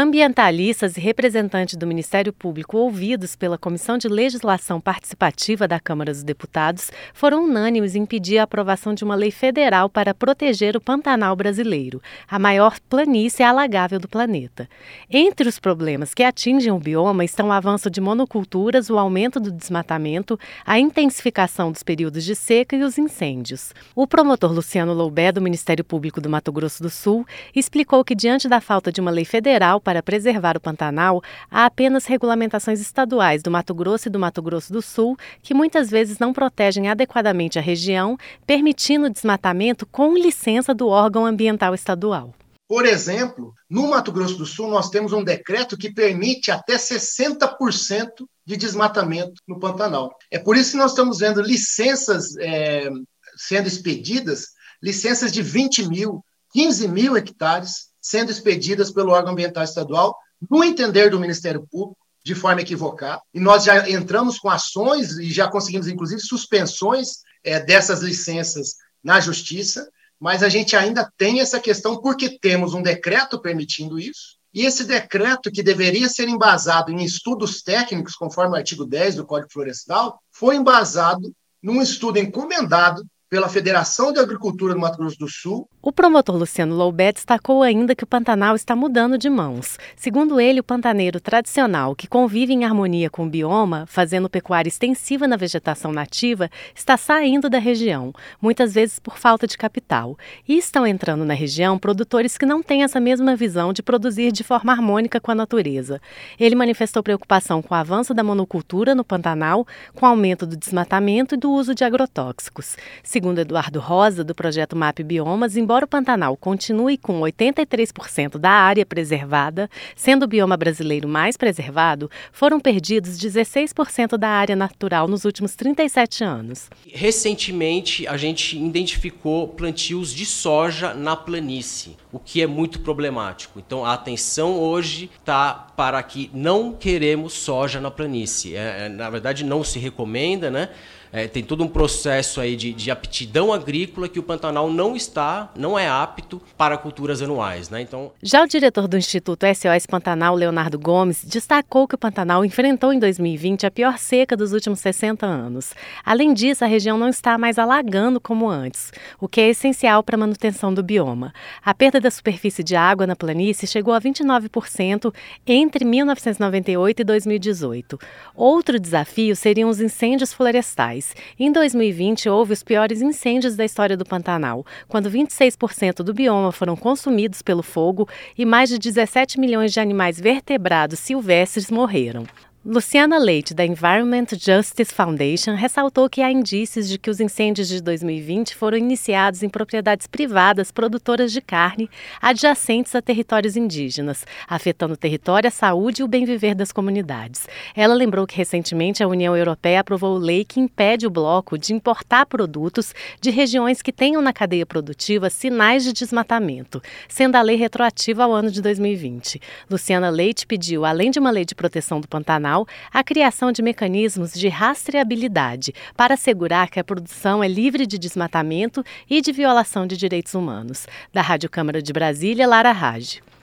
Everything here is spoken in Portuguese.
Ambientalistas e representantes do Ministério Público ouvidos pela Comissão de Legislação Participativa da Câmara dos Deputados foram unânimes em pedir a aprovação de uma lei federal para proteger o Pantanal brasileiro, a maior planície alagável do planeta. Entre os problemas que atingem o bioma estão o avanço de monoculturas, o aumento do desmatamento, a intensificação dos períodos de seca e os incêndios. O promotor Luciano Loubet, do Ministério Público do Mato Grosso do Sul, explicou que, diante da falta de uma lei federal para preservar o Pantanal, há apenas regulamentações estaduais do Mato Grosso e do Mato Grosso do Sul que muitas vezes não protegem adequadamente a região, permitindo o desmatamento com licença do órgão ambiental estadual. Por exemplo, no Mato Grosso do Sul, nós temos um decreto que permite até 60% de desmatamento no Pantanal. É por isso que nós estamos vendo licenças sendo expedidas, licenças de 20 mil, 15 mil hectares sendo expedidas pelo órgão ambiental estadual, no entender do Ministério Público, de forma equivocada. E nós já entramos com ações e já conseguimos, inclusive, suspensões dessas licenças na Justiça, mas a gente ainda tem essa questão porque temos um decreto permitindo isso, e esse decreto, que deveria ser embasado em estudos técnicos, conforme o artigo 10 do Código Florestal, foi embasado num estudo encomendado pela Federação de Agricultura do Mato Grosso do Sul. O promotor Luciano Loubet destacou ainda que o Pantanal está mudando de mãos. Segundo ele, o pantaneiro tradicional, que convive em harmonia com o bioma, fazendo pecuária extensiva na vegetação nativa, está saindo da região, muitas vezes por falta de capital. E estão entrando na região produtores que não têm essa mesma visão de produzir de forma harmônica com a natureza. Ele manifestou preocupação com o avanço da monocultura no Pantanal, com o aumento do desmatamento e do uso de agrotóxicos. Segundo Eduardo Rosa, do projeto MAP Biomas, embora o Pantanal continue com 83% da área preservada, sendo o bioma brasileiro mais preservado, foram perdidos 16% da área natural nos últimos 37 anos. Recentemente, a gente identificou plantios de soja na planície, o que é muito problemático. Então, a atenção hoje está para que não queremos soja na planície. Na verdade, não se recomenda, né? Tem todo um processo aí de aptidão agrícola que o Pantanal não é apto para culturas anuais, né? Então... Já o diretor do Instituto SOS Pantanal, Leonardo Gomes, destacou que o Pantanal enfrentou em 2020 a pior seca dos últimos 60 anos. Além disso, a região não está mais alagando como antes, o que é essencial para a manutenção do bioma. A perda da superfície de água na planície chegou a 29% entre 1998 e 2018. Outro desafio seriam os incêndios florestais. Em 2020, houve os piores incêndios da história do Pantanal, quando 26% do bioma foram consumidos pelo fogo e mais de 17 milhões de animais vertebrados silvestres morreram. Luciana Leite, da Environment Justice Foundation, ressaltou que há indícios de que os incêndios de 2020 foram iniciados em propriedades privadas produtoras de carne adjacentes a territórios indígenas, afetando o território, a saúde e o bem-viver das comunidades. Ela lembrou que recentemente a União Europeia aprovou lei que impede o bloco de importar produtos de regiões que tenham na cadeia produtiva sinais de desmatamento, sendo a lei retroativa ao ano de 2020. Luciana Leite pediu, além de uma lei de proteção do Pantanal, a criação de mecanismos de rastreabilidade para assegurar que a produção é livre de desmatamento e de violação de direitos humanos. Da Rádio Câmara de Brasília, Lara Raj.